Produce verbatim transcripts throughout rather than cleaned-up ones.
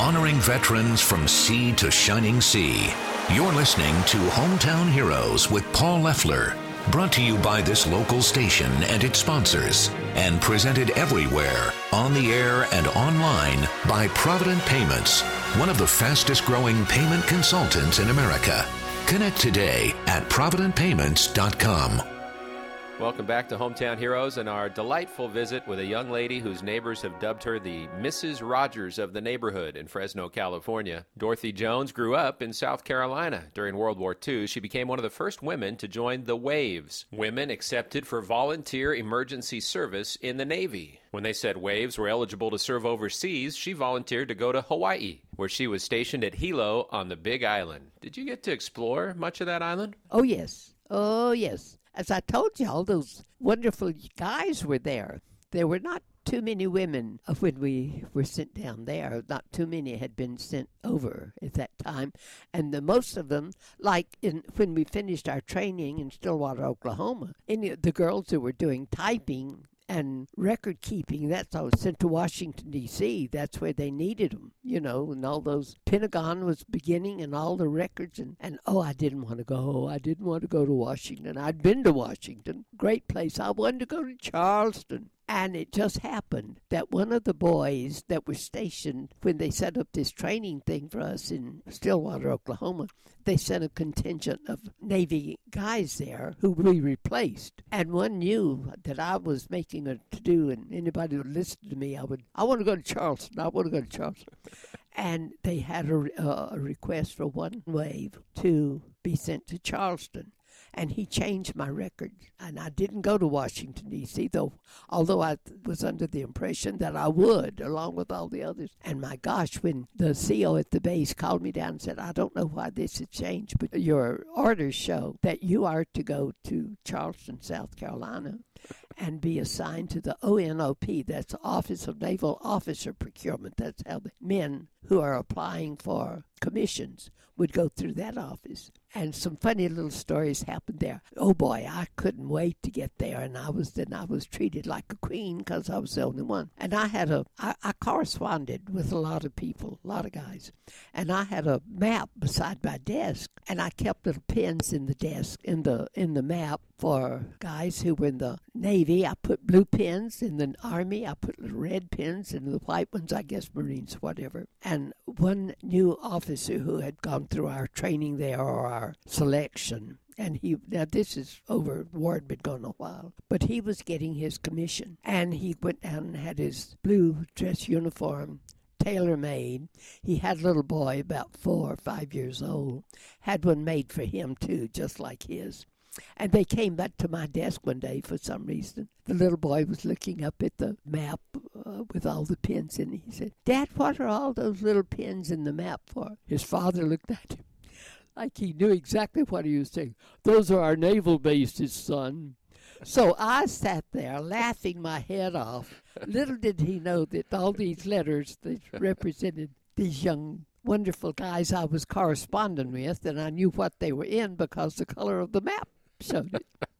honoring veterans from sea to shining sea. You're listening to Hometown Heroes with Paul Leffler, brought to you by this local station and its sponsors, and presented everywhere, on the air and online, by Provident Payments, one of the fastest growing payment consultants in America. Connect today at provident payments dot com. Welcome back to Hometown Heroes and our delightful visit with a young lady whose neighbors have dubbed her the Missus Rogers of the neighborhood in Fresno, California. Dorothy Jones grew up in South Carolina. During World War Two, she became one of the first women to join the WAVES, women accepted for volunteer emergency service in the Navy. When they said WAVES were eligible to serve overseas, she volunteered to go to Hawaii, where she was stationed at Hilo on the Big Island. Did you get to explore much of that island? Oh, yes. Oh, yes. As I told you, all those wonderful guys were there. There were not too many women when we were sent down there. Not too many had been sent over at that time. And the most of them, like in, when we finished our training in Stillwater, Oklahoma, any of the girls who were doing typing and record keeping, that's all sent to Washington, D C That's where they needed them, you know, and all those, Pentagon was beginning and all the records. And, and oh, I didn't want to go. I didn't want to go to Washington. I'd been to Washington. Great place. I wanted to go to Charleston. And it just happened that one of the boys that were stationed when they set up this training thing for us in Stillwater, Oklahoma, they sent a contingent of Navy guys there who we replaced. And one knew that I was making a to-do, and anybody who listened to me, I would, I want to go to Charleston. I want to go to Charleston. And they had a, uh, a request for one wave to be sent to Charleston. And he changed my record, and I didn't go to Washington, D C, though, although I was under the impression that I would, along with all the others. And my gosh, when the C O at the base called me down and said, I don't know why this has changed, but your orders show that you are to go to Charleston, South Carolina, and be assigned to the O N O P, that's the Office of Naval Officer Procurement. That's how the men who are applying for commissions would go through that office. And some funny little stories happened there. Oh boy, I couldn't wait to get there, and I was then I was treated like a queen because I was the only one. And I had a I, I corresponded with a lot of people, a lot of guys, and I had a map beside my desk, and I kept little pins in the desk in the in the map for guys who were in the Navy. I put blue pins in the Army. I put little red pins in the white ones, I guess Marines, whatever. And one new officer who had gone through our training there or our selection, and he, now this is over, war had been gone a while, but he was getting his commission, and he went down and had his blue dress uniform tailor-made. He had a little boy about four or five years old, had one made for him too, just like his. And they came back to my desk one day for some reason. The little boy was looking up at the map uh, with all the pins in it. He said, Dad, what are all those little pins in the map for? His father looked at him like he knew exactly what he was saying. Those are our naval bases, son. So I sat there laughing my head off. Little did he know that all these letters that represented these young wonderful guys I was corresponding with, and I knew what they were in because the color of the map showed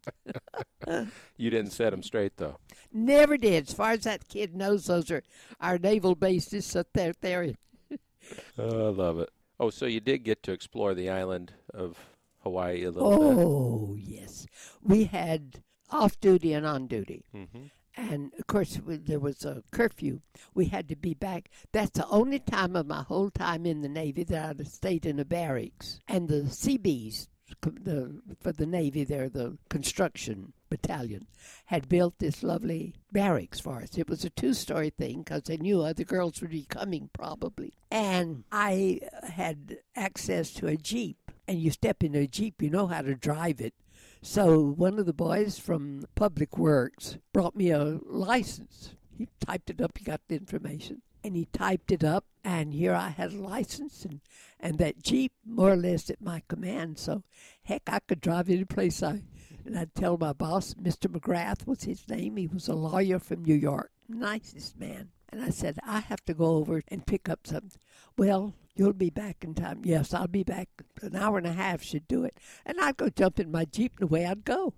it. You didn't set them straight, though. Never did. As far as that kid knows, those are our naval bases. So they're there. Oh, I love it. Oh, so you did get to explore the island of Hawaii a little oh, bit. Oh, yes. We had off-duty and on-duty. Mm-hmm. And, of course, we, there was a curfew. We had to be back. That's the only time of my whole time in the Navy that I stayed in a barracks. And the C Bs, the, for the Navy, they're the construction battalion, had built this lovely barracks for us. It was a two-story thing because they knew other girls would be coming probably. And I had access to a Jeep. And you step in a Jeep, you know how to drive it. So one of the boys from Public Works brought me a license. He typed it up, he got the information, and he typed it up, and here I had a license, and, and that Jeep more or less at my command. So, heck, I could drive any place I, and I'd tell my boss, Mister McGrath was his name. He was a lawyer from New York, nicest man. And I said, I have to go over and pick up something. Well, you'll be back in time. Yes, I'll be back. An hour and a half should do it. And I'd go jump in my Jeep, and away I'd go.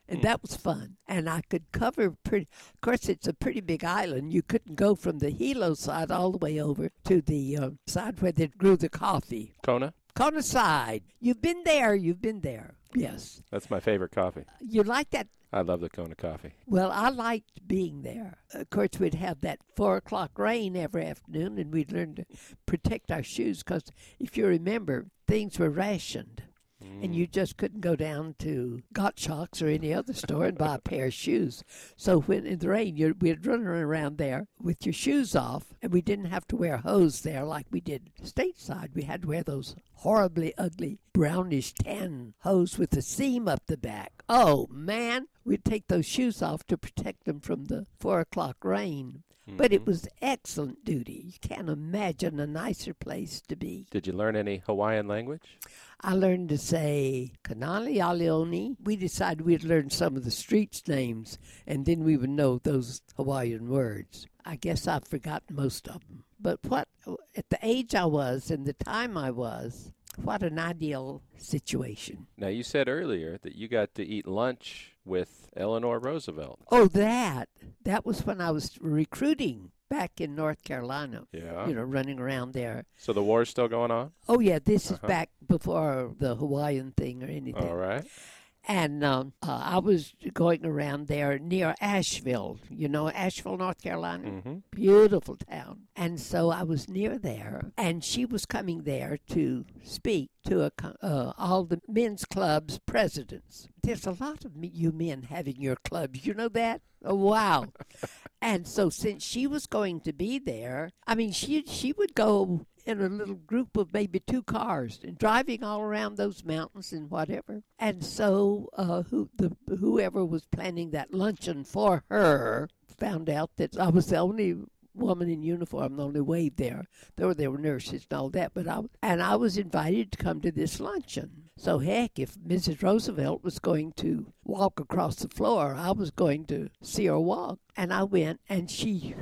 And Mm. that was fun. And I could cover pretty, of course, it's a pretty big island. You couldn't go from the Hilo side all the way over to the uh, side where they grew the coffee. Kona? Kona side. You've been there. You've been there. Yes. That's my favorite coffee. You like that? I love the Kona coffee. Well, I liked being there. Of course, we'd have that four o'clock rain every afternoon, and we'd learn to protect our shoes because, if you remember, things were rationed. And you just couldn't go down to Gottschalk's or any other store and buy a pair of shoes. So when in the rain, you'd, we'd run around there with your shoes off, and we didn't have to wear hose there like we did stateside. We had to wear those horribly ugly brownish tan hose with a seam up the back. Oh, man, we'd take those shoes off to protect them from the four o'clock rain. Mm-hmm. But it was excellent duty. You can't imagine a nicer place to be. Did you learn any Hawaiian language? I learned to say Kanali Aleoni. We decided we'd learn some of the streets' names, and then we would know those Hawaiian words. I guess I've forgotten most of them. But what, at the age I was and the time I was, what an ideal situation. Now, you said earlier that you got to eat lunch with Eleanor Roosevelt. Oh, that. That was when I was recruiting back in North Carolina. Yeah. You know, running around there. So the war's still going on? Oh, yeah, this uh-huh. is back before the Hawaiian thing or anything. All right. And um, uh, I was going around there near Asheville, you know, Asheville, North Carolina. Mm-hmm. Beautiful town. And so I was near there, and she was coming there to speak to a, uh, all the men's clubs presidents. There's a lot of me, you men having your clubs. You know that? Oh, wow. And so since she was going to be there, I mean, she she would go in a little group of maybe two cars and driving all around those mountains and whatever. And so uh, who the whoever was planning that luncheon for her found out that I was the only woman in uniform, the only wave there. There were, there were nurses and all that, but I, and I was invited to come to this luncheon. So heck, if Missus Roosevelt was going to walk across the floor, I was going to see her walk. And I went, and she...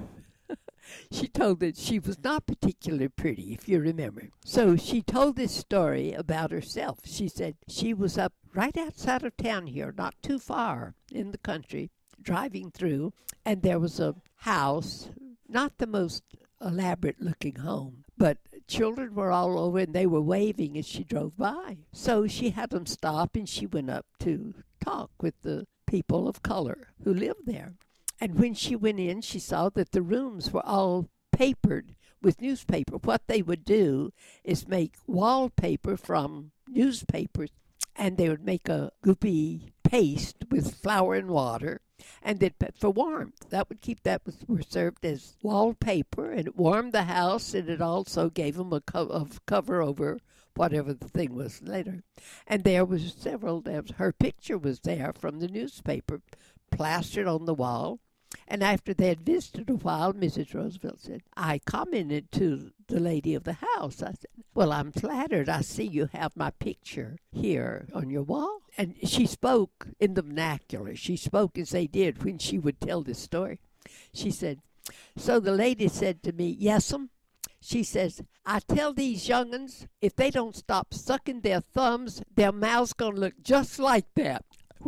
She told that she was not particularly pretty, if you remember. So she told this story about herself. She said she was up right outside of town here, not too far in the country, driving through, and there was a house, not the most elaborate-looking home, but children were all over, and they were waving as she drove by. So she had them stop, and she went up to talk with the people of color who lived there. And when she went in, she saw that the rooms were all papered with newspaper. What they would do is make wallpaper from newspapers, and they would make a goopy paste with flour and water, and they'd put for warmth. That would keep that was were served as wallpaper, and it warmed the house, and it also gave them a, co- a cover over whatever the thing was later. And there was several, her picture was there from the newspaper, plastered on the wall. And after they had visited a while, Missus Roosevelt said, I commented to the lady of the house. I said, well, I'm flattered. I see you have my picture here on your wall. And she spoke in the vernacular. She spoke as they did when she would tell this story. She said, so the lady said to me, yes'm. She says, I tell these young'uns, if they don't stop sucking their thumbs, their mouth's going to look just like that.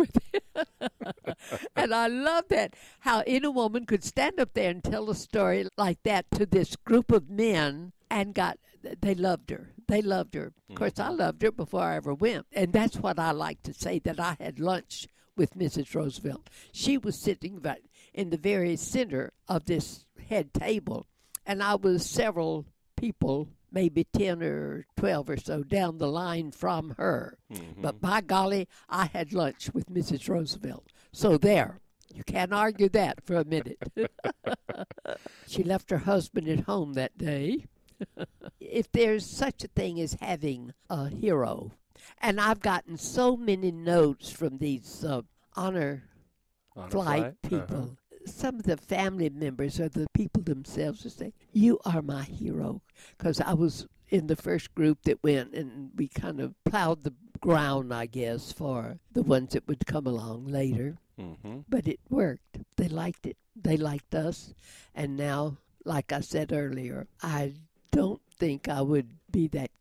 And I love that, how any woman could stand up there and tell a story like that to this group of men, and got they loved her. They loved her. Of course, I loved her before I ever went. And that's what I like to say, that I had lunch with Missus Roosevelt. She was sitting in the very center of this head table, and I was several people, maybe ten or twelve or so, down the line from her. Mm-hmm. But by golly, I had lunch with Missus Roosevelt. So there, you can't argue that for a minute. She left her husband at home that day. If there's such a thing as having a hero, and I've gotten so many notes from these uh, honor, honor flight, flight people, uh-huh. Some of the family members or the people themselves will say, you are my hero. Because I was in the first group that went, and we kind of plowed the ground, I guess, for the ones that would come along later. Mm-hmm. But it worked. They liked it. They liked us. And now, like I said earlier, I don't think I would be that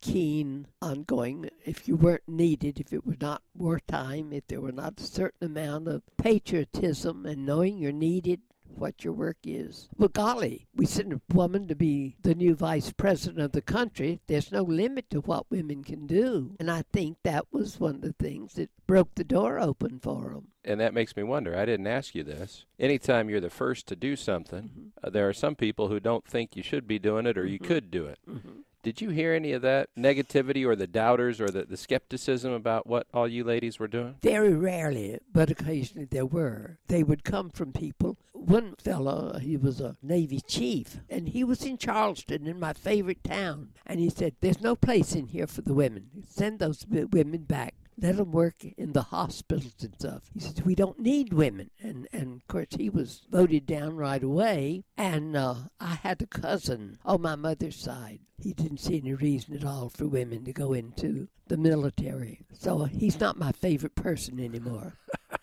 keen on going if you weren't needed, if it were not wartime, if there were not a certain amount of patriotism and knowing you're needed, what your work is. Well, golly, we sent a woman to be the new vice president of the country. There's no limit to what women can do. And I think that was one of the things that broke the door open for them. And that makes me wonder, I didn't ask you this. Anytime you're the first to do something, mm-hmm. uh, there are some people who don't think you should be doing it or mm-hmm. you could do it. Mm-hmm. Did you hear any of that negativity or the doubters or the, the skepticism about what all you ladies were doing? Very rarely, but occasionally there were. They would come from people. One fellow, he was a Navy chief, and he was in Charleston, in my favorite town. And he said, there's no place in here for the women. Send those women back. Let them work in the hospitals and stuff. He said, we don't need women. And, and of course, he was voted down right away. And uh, I had a cousin on my mother's side. He didn't see any reason at all for women to go into the military. So he's not my favorite person anymore.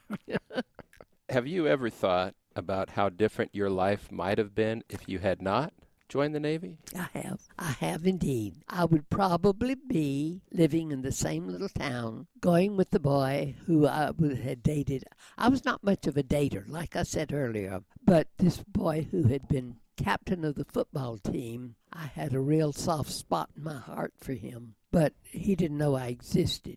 Have you ever thought about how different your life might have been if you had not joined the Navy? I have. I have indeed. I would probably be living in the same little town, going with the boy who I had dated. I was not much of a dater, like I said earlier, but this boy who had been captain of the football team, I had a real soft spot in my heart for him, but he didn't know I existed.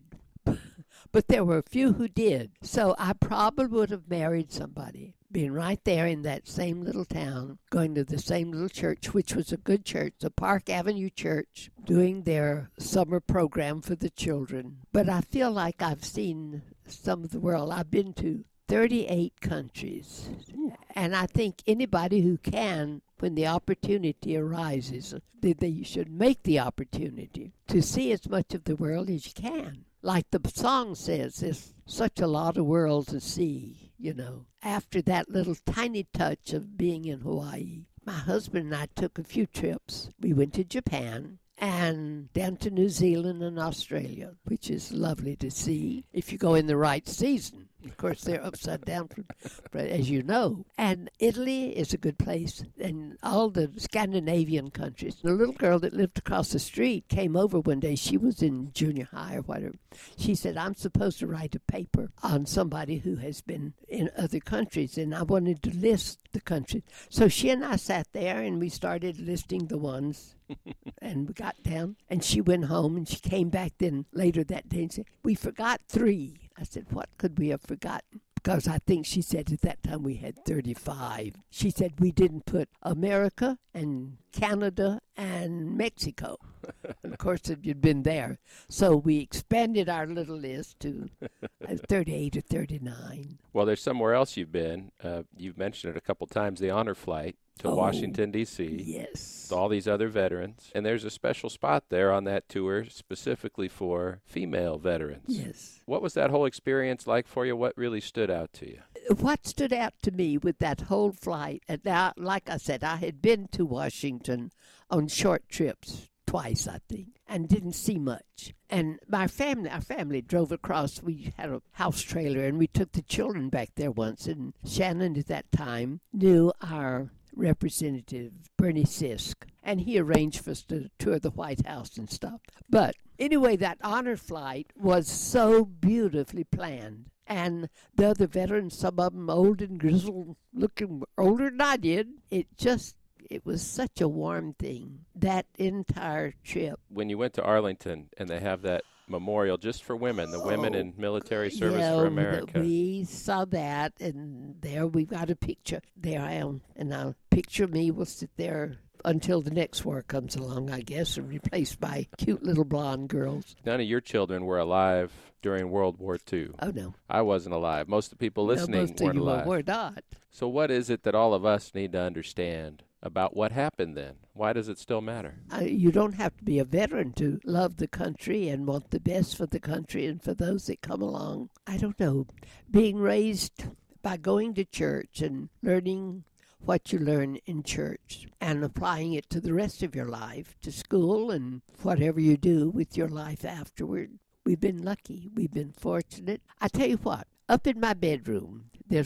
But there were a few who did, so I probably would have married somebody, being right there in that same little town, going to the same little church, which was a good church, the Park Avenue Church, doing their summer program for the children. But I feel like I've seen some of the world. I've been to thirty-eight countries, and I think anybody who can, when the opportunity arises, that they should make the opportunity to see as much of the world as you can. Like the song says, there's such a lot of world to see, you know. After that little tiny touch of being in Hawaii, my husband and I took a few trips. We went to Japan and down to New Zealand and Australia, which is lovely to see if you go in the right season. Of course, they're upside down, from, as you know. And Italy is a good place, and all the Scandinavian countries. The little girl that lived across the street came over one day. She was in junior high or whatever. She said, I'm supposed to write a paper on somebody who has been in other countries, and I wanted to list the countries. So she and I sat there, and we started listing the ones. And we got down, and she went home, and she came back then later that day and said, we forgot three. I said, what could we have forgotten? Because I think she said at that time we had thirty-five. She said we didn't put America and Canada and Mexico. And of course, it had been there. So we expanded our little list to thirty-eight or thirty-nine. Well, there's somewhere else you've been. Uh, you've mentioned it a couple times, the honor flight to oh, Washington, D C Yes. With all these other veterans. And there's a special spot there on that tour specifically for female veterans. Yes. What was that whole experience like for you? What really stood out to you? What stood out to me with that whole flight, and now, like I said, I had been to Washington on short trips twice, I think, and didn't see much. And my family, our family drove across. We had a house trailer, and we took the children back there once. And Shannon, at that time, knew our Representative Bernie Sisk, and he arranged for us to tour the White House and stuff. But anyway, that honor flight was so beautifully planned. And the other veterans, some of them old and grizzled, looking older than I did, it just, it was such a warm thing, that entire trip. When you went to Arlington and they have that memorial just for women, the women oh, in military service yeah, for America. We saw that, and there we've got a picture. There I am, and now picture me will sit there until the next war comes along, I guess, and replaced by cute little blonde girls. None of your children were alive during World War Two. Oh, no. I wasn't alive. Most of the people listening no, most weren't of you alive. were not. So what is it that all of us need to understand about what happened then? Why does it still matter? Uh, you don't have to be a veteran to love the country and want the best for the country and for those that come along. I don't know. Being raised by going to church and learning what you learn in church and applying it to the rest of your life, to school and whatever you do with your life afterward. We've been lucky. We've been fortunate. I tell you what, up in my bedroom, there's a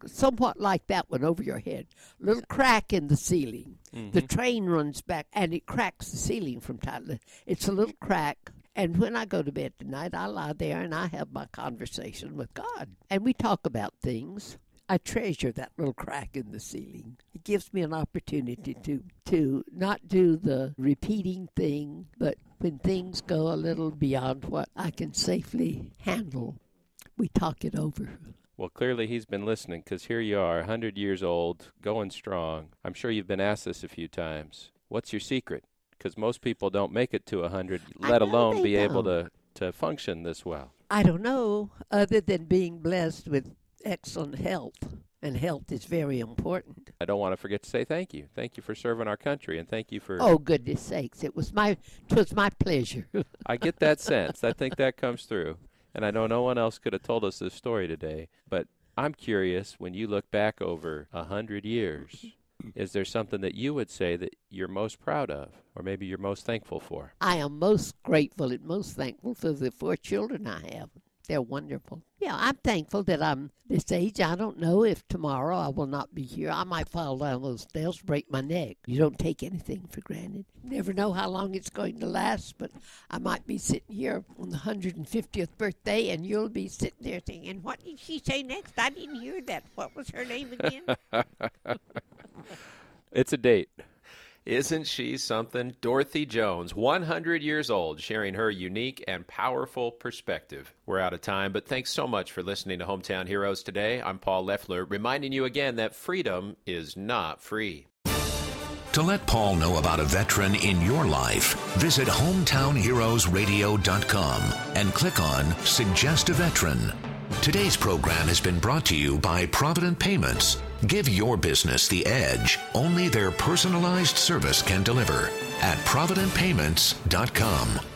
somewhat like that one over your head. Little crack in the ceiling. Mm-hmm. The train runs back, and it cracks the ceiling from time to time. It's a little crack. And when I go to bed tonight, I lie there and I have my conversation with God. And we talk about things. I treasure that little crack in the ceiling. It gives me an opportunity to, to not do the repeating thing, but when things go a little beyond what I can safely handle, we talk it over. Well, clearly he's been listening, because here you are, one hundred years old, going strong. I'm sure you've been asked this a few times. What's your secret? Because most people don't make it to one hundred, let alone be don't. able to, to function this well. I don't know, other than being blessed with excellent health, and health is very important. I don't want to forget to say thank you. Thank you for serving our country, and thank you for... Oh, goodness sakes, it was my, it was my pleasure. I get that sense. I think that comes through. And I know no one else could have told us this story today, but I'm curious, when you look back over a hundred years, is there something that you would say that you're most proud of, or maybe you're most thankful for? I am most grateful and most thankful for the four children I have. They're wonderful. Yeah, I'm thankful that I'm this age. I don't know if tomorrow I will not be here. I might fall down those stairs, break my neck. You don't take anything for granted. Never know how long it's going to last, but I might be sitting here on the one hundred fiftieth birthday, and you'll be sitting there thinking, what did she say next? I didn't hear that. What was her name again? It's a date. Isn't she something? Dorothy Jones, one hundred years old, sharing her unique and powerful perspective. We're out of time, but thanks so much for listening to Hometown Heroes today. I'm Paul Leffler, reminding you again that freedom is not free. To let Paul know about a veteran in your life, visit hometown heroes radio dot com and click on Suggest a Veteran. Today's program has been brought to you by Provident Payments. Give your business the edge only their personalized service can deliver at provident payments dot com.